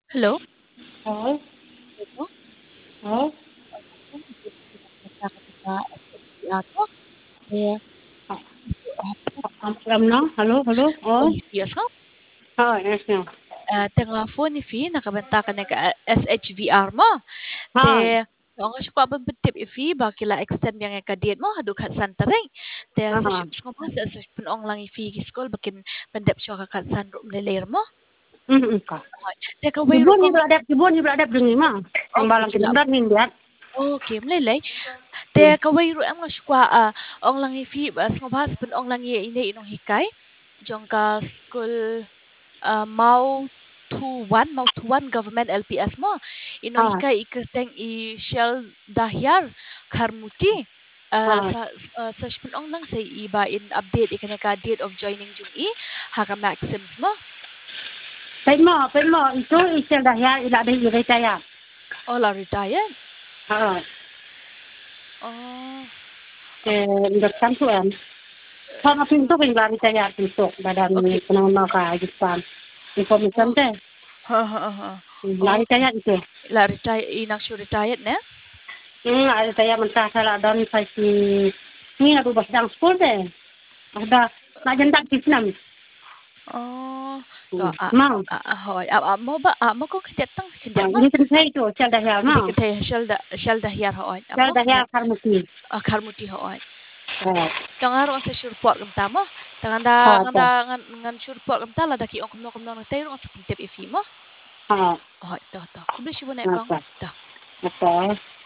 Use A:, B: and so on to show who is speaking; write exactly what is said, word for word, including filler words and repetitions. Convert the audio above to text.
A: Hello?
B: Oo.
A: Hello?
B: Oo. Ano? Hello, hello? Oo. Oo, yes ma'am.
A: Tengah phone ni Fi nakabanta ka nag S H V R mo.
B: Hi.
A: Te ang asyo ko abang betip ifi ba kila extend yang kadit mo hadu kat santaring. Te sa
B: Aha.
A: ko ba sa sa punong lang ifi school bakin pandep syo ka kat sanrum leler mo.
B: Mm ka.
A: Te ka wayro
B: Ibon
A: kong
B: hibra adap, ibon hibra adap dungi ma. Ang
A: okay
B: balang
A: kila.
B: kinamdan hindiat.
A: Okay, mlelay. Te ka wayro ang asyo ko ah ong lang ifi bas ngobas pun ong lang ini inong hikay. Jong ka school uh, Mau Tuan, Mau Tuan Government L P S mo. Ino
B: Ha.
A: hikay ikateng i Shell Dahyar Karmuti. Uh,
B: Ha.
A: sa uh, sa ong lang say iba in update ikan ka date of joining jung i haka maxims mo.
B: Pen mo, pen mo. Itu isel dah ya, ila dah ira caya.
A: All are retired.
B: Ha.
A: Oh.
B: Eh, ndak kan tu em. Sama pintu pin lari caya pintu badan
A: Okay.
B: penama ka Jepang. Information
A: Oh.
B: teh.
A: Ha ha ha.
B: Lari
A: Okay.
B: caya itu.
A: La retired inang sure retired ne?
B: Hmm, ada caya mentah salah dan saya si ni aku bas dang school deh. Ada nak jendak kisnam.
A: Oh.
B: Hmm.
A: Ko ah
B: Mau.
A: ah hoy. Ah mo ba ah mo ko kadetang
B: Ha,
A: kadet mo.
B: ini kan saya itu, sel dah ya
A: Hindi
B: mau.
A: ka tayo shell da shell dahyar hoon.
B: Sel
A: Amo
B: dah ya
A: kanet
B: karmuti.
A: akar muti hoon.
B: Ha.
A: Tangaro ang sa sureport kam tamo. Tanganda
B: Ha,
A: nganda
B: ta.
A: ngan ngan sureport kam tala daki ong kumno kumno tayo ang sa pintip ifi mo.
B: Ha.
A: Oh, to to. Kubli siya na
B: Ha,
A: ipang.
B: ta.
A: To.
B: Okay.